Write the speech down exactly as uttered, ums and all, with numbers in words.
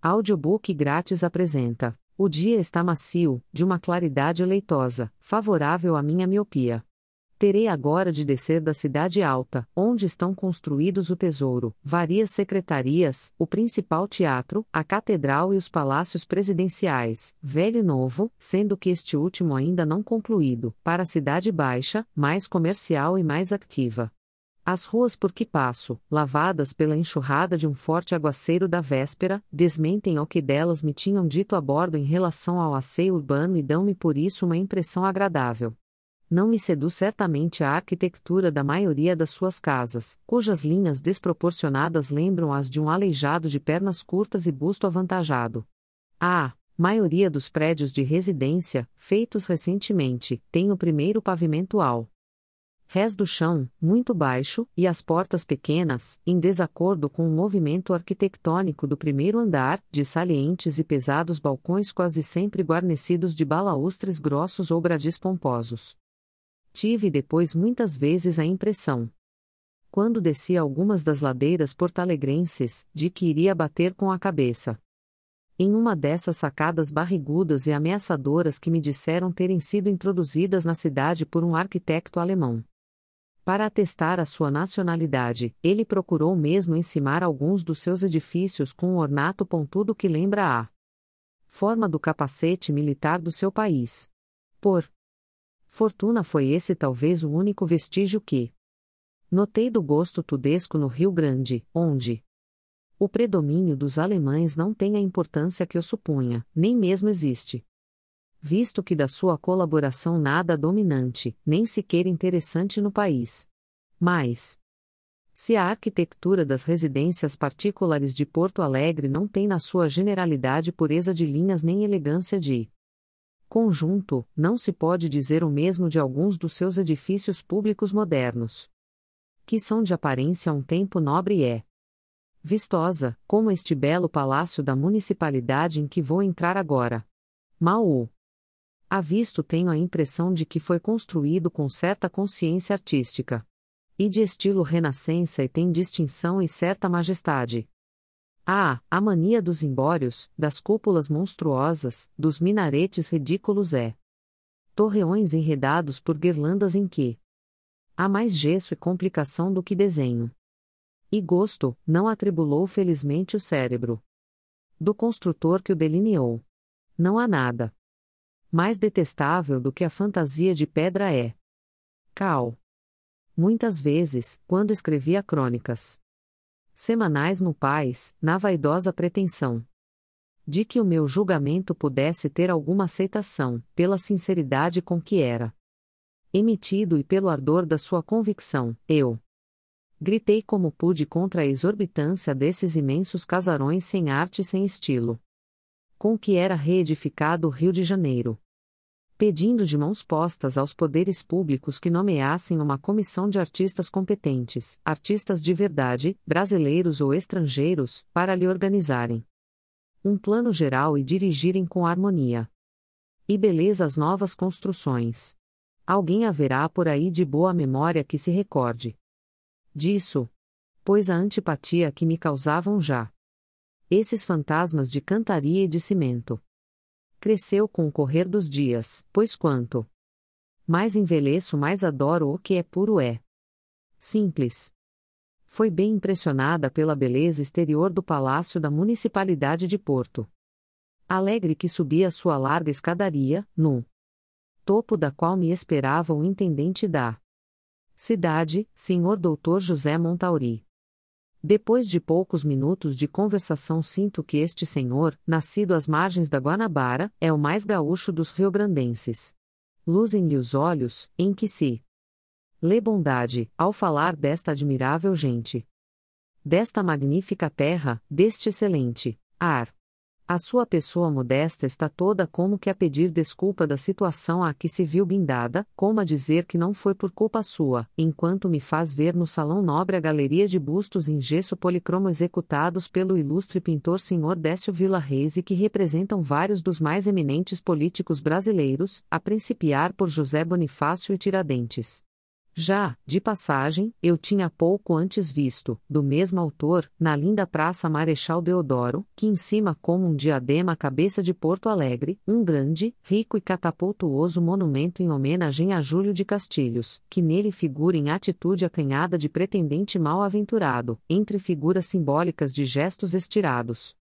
Audiobook grátis apresenta: O dia está macio, de uma claridade leitosa, favorável à minha miopia. Terei agora de descer da cidade alta, onde estão construídos o tesouro, várias secretarias, o principal teatro, a catedral e os palácios presidenciais, velho e novo, sendo que este último ainda não concluído, para a cidade baixa, mais comercial e mais activa. As ruas por que passo, lavadas pela enxurrada de um forte aguaceiro da véspera, desmentem o que delas me tinham dito a bordo em relação ao asseio urbano e dão-me por isso uma impressão agradável. Não me seduz certamente a arquitetura da maioria das suas casas, cujas linhas desproporcionadas lembram as de um aleijado de pernas curtas e busto avantajado. A maioria dos prédios de residência, feitos recentemente, tem o primeiro pavimento ao rés do chão, muito baixo, e as portas pequenas, em desacordo com o movimento arquitetônico do primeiro andar, de salientes e pesados balcões quase sempre guarnecidos de balaustres grossos ou gradis pomposos. Tive depois muitas vezes a impressão, quando descia algumas das ladeiras portalegrenses, de que iria bater com a cabeça em uma dessas sacadas barrigudas e ameaçadoras que me disseram terem sido introduzidas na cidade por um arquitecto alemão. Para atestar a sua nacionalidade, ele procurou mesmo encimar alguns dos seus edifícios com um ornato pontudo que lembra a forma do capacete militar do seu país. Por fortuna foi esse talvez o único vestígio que notei do gosto tudesco no Rio Grande, onde o predomínio dos alemães não tem a importância que eu supunha, nem mesmo existe. Visto que da sua colaboração nada dominante, nem sequer interessante no país. Mas, se a arquitetura das residências particulares de Porto Alegre não tem na sua generalidade pureza de linhas nem elegância de conjunto, não se pode dizer o mesmo de alguns dos seus edifícios públicos modernos, que são de aparência um tempo nobre e é vistosa, como este belo palácio da municipalidade em que vou entrar agora. Mal o avisto tenho a impressão de que foi construído com certa consciência artística e de estilo renascença e tem distinção e certa majestade. Ah, a mania dos zimbórios, das cúpulas monstruosas, dos minaretes ridículos é torreões enredados por guirlandas em que há mais gesso e complicação do que desenho. E gosto, não atribulou felizmente o cérebro do construtor que o delineou. Não há nada mais detestável do que a fantasia de pedra é. Cal. Muitas vezes, quando escrevia crônicas semanais no Paz, na vaidosa pretensão de que o meu julgamento pudesse ter alguma aceitação, pela sinceridade com que era emitido e pelo ardor da sua convicção, eu gritei como pude contra a exorbitância desses imensos casarões sem arte e sem estilo, com que era reedificado o Rio de Janeiro, pedindo de mãos postas aos poderes públicos que nomeassem uma comissão de artistas competentes, artistas de verdade, brasileiros ou estrangeiros, para lhe organizarem um plano geral e dirigirem com harmonia e beleza as novas construções. Alguém haverá por aí de boa memória que se recorde disso, pois a antipatia que me causavam já esses fantasmas de cantaria e de cimento cresceu com o correr dos dias, pois quanto mais envelheço mais adoro o que é puro é simples. Foi bem impressionada pela beleza exterior do Palácio da Municipalidade de Porto Alegre que subia a sua larga escadaria, no topo da qual me esperava o intendente da cidade, senhor doutor José Montauri. Depois de poucos minutos de conversação sinto que este senhor, nascido às margens da Guanabara, é o mais gaúcho dos riograndenses. Luzem-lhe os olhos, em que se lê bondade, ao falar desta admirável gente, desta magnífica terra, deste excelente ar. A sua pessoa modesta está toda como que a pedir desculpa da situação a que se viu guindada, como a dizer que não foi por culpa sua, enquanto me faz ver no salão nobre a galeria de bustos em gesso policromo executados pelo ilustre pintor senhor Décio Vila Reis e que representam vários dos mais eminentes políticos brasileiros, a principiar por José Bonifácio e Tiradentes. Já, de passagem, eu tinha pouco antes visto, do mesmo autor, na linda Praça Marechal Deodoro, que em cima como um diadema a cabeça de Porto Alegre, um grande, rico e catapultuoso monumento em homenagem a Júlio de Castilhos, que nele figura em atitude acanhada de pretendente mal-aventurado, entre figuras simbólicas de gestos estirados.